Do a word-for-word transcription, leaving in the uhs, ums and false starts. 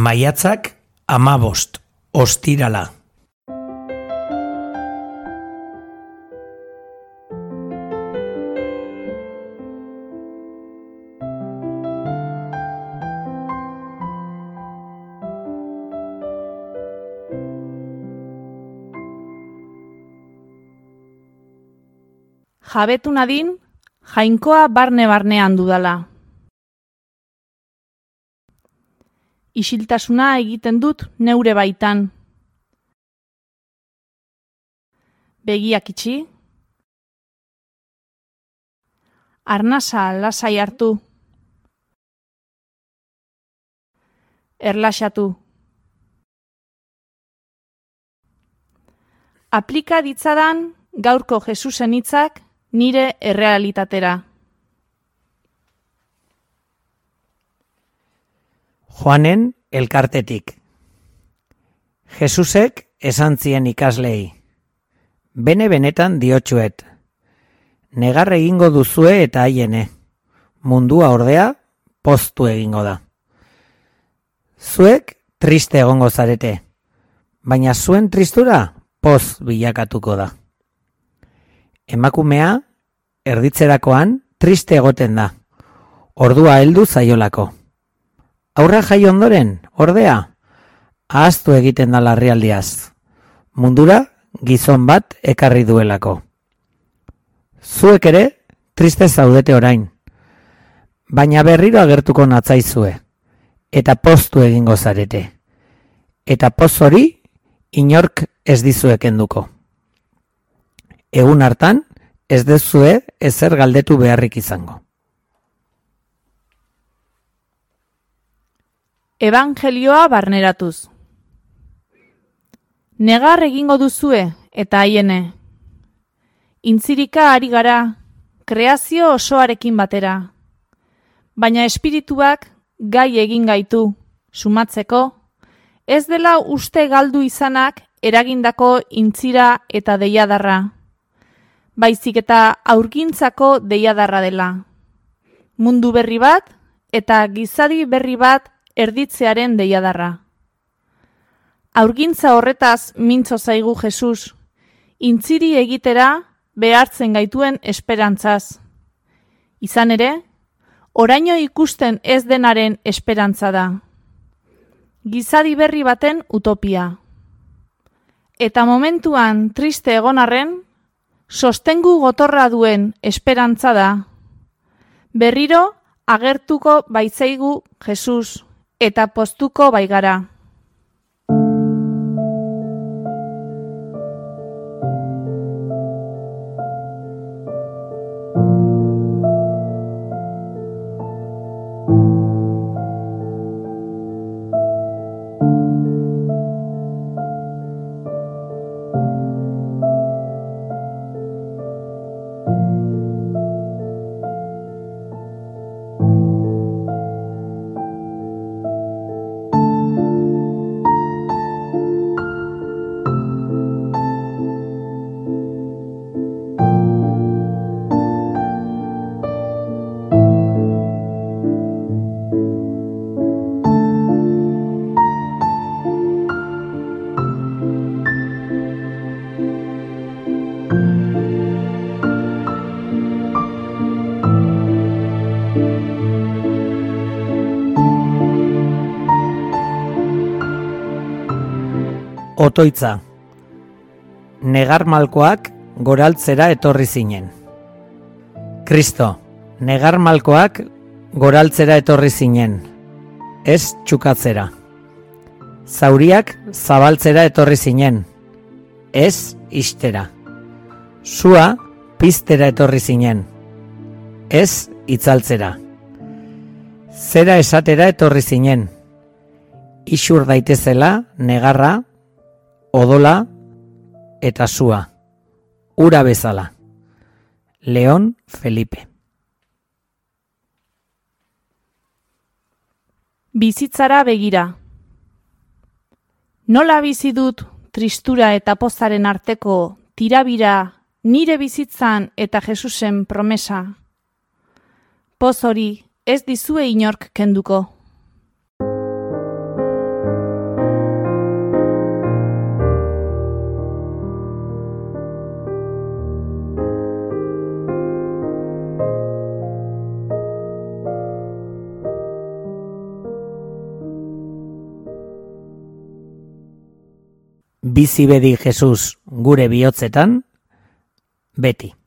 Maiatzak hamabost, ostirala. Jabetu nadin, jainkoa barne-barnean dudala. Isiltasuna egiten dut neure baitan. Begiak itxi. Arnasa lasai hartu. Erlaxatu. Aplika ditzadan gaurko Jesusen hitzak nire errealitatera. Joanen elkartetik. Jesusek esan zien ikaslei, bene benetan diotsuet, negar egingo duzue eta haiene, mundua ordea poztu egingo da. Zuek triste egongo zarete, baina zuen tristura poz bilakatuko da. Emakumea erditzerakoan triste egoten da, ordua heldu zaiolako. Aurra jai ondoren, ordea, ahaztu egiten da larrialdiaz. Mundura gizon bat ekarri duelako. Zuek ere triste zaudete orain, baina berriro agertuko natzaizue, eta poztu egingo zarete. Eta poz hori inork ez dizuek kenduko. Egun hartan ez dezue ezer galdetu beharrik izango. Evangelioa barneratuz. Negar egingo duzue eta haiene. Intzirika ari gara, kreazio osoarekin batera. Baina espirituak gai egin gaitu, sumatzeko, ez dela uste galdu izanak eragindako intzira eta deiadarra. Baizik eta aurgintzako deiadarra dela. Mundu berri bat eta gizadi berri bat erditzearen deiadarra. Aurgintza horretaz mintzo zaigu Jesus, intziri egitera behartzen gaituen esperantzaz. Izan ere, oraino ikusten ez denaren esperantza da. Gizadi berri baten utopia. Eta momentuan triste egon arren, sostengu gotorra duen esperantza da. Berriro agertuko baitzaigu Jesus, eta poztuko baigara. Otoitza. Negar malkoak goraltzera etorri zinen. Kristo, negar malkoak goraltzera etorri zinen, ez txukatzera. Zauriak zabaltzera etorri zinen, ez istera. Sua piztera etorri zinen, ez itzaltzera. Zera esatera etorri zinen, isur daitezela negarra, odola eta sua, ura bezala. Leon Felipe. Bizitzara begira. Nola bizi dut tristura eta pozaren arteko tirabira nire bizitzan eta Jesusen promesa? Poz hori ez dizue inork kenduko. bizi bedi Jesus gure bihotzetan, beti.